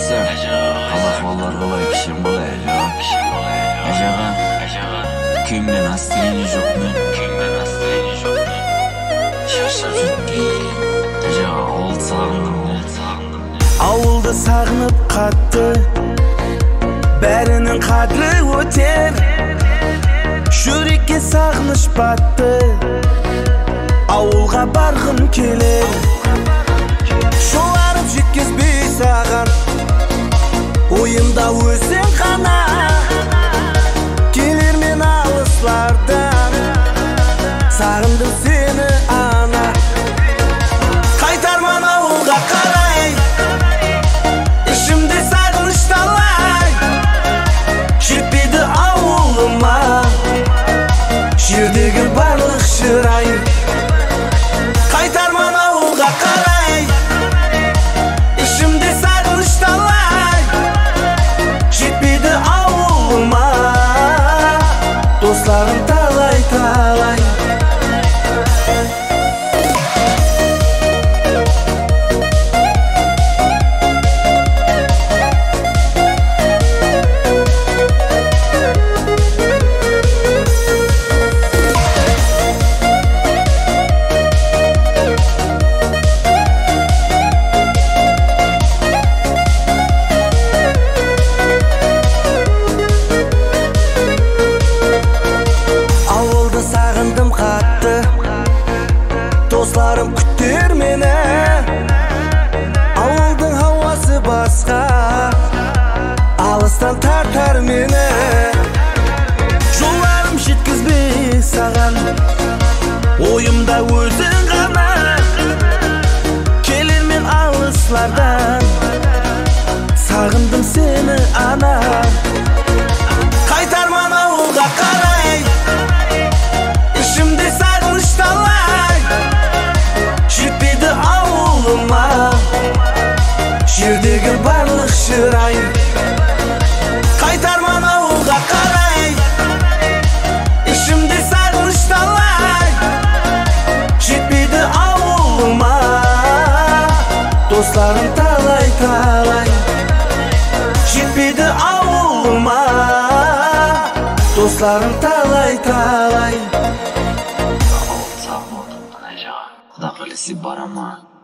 Dostlar, Allah kolay kişim olay Ajağa Köyümden hastayını yok mu? Şaşap jutmayın Ajağa oğul sağındım Ауылды сағынып қатты бәрінің қадірі өтер жүрекке сағыныш батты ауылға барғым келер жоларым жеткізбей саған ойымда өзің ғана келер мен алыслардан сағындым сені ана қайтарман ауылға қарай ішімде сағыныш талай жетпейді ауылыма жердегі барлық шырай қайтарман ауылға қарай ішімде сағыныш талай жетпейді ауылыма достарым талай сағындым қатты достарым күтер мені ауылдың хауасы басқа алыстан тартар мені жоларым жеткізбей саған ойымда өзің ғана келер мен алыслардан сағындым сені ана қайтарман ауылға қарай ішімде сағыныш талай жетпейді ауылыма жердегі барлық шырай қайтарман ауылға қарай ішімде сағыныш талай жетпейді ауылыма достарым талай жетпейді ауылыма достарым талай Құда қаласа барама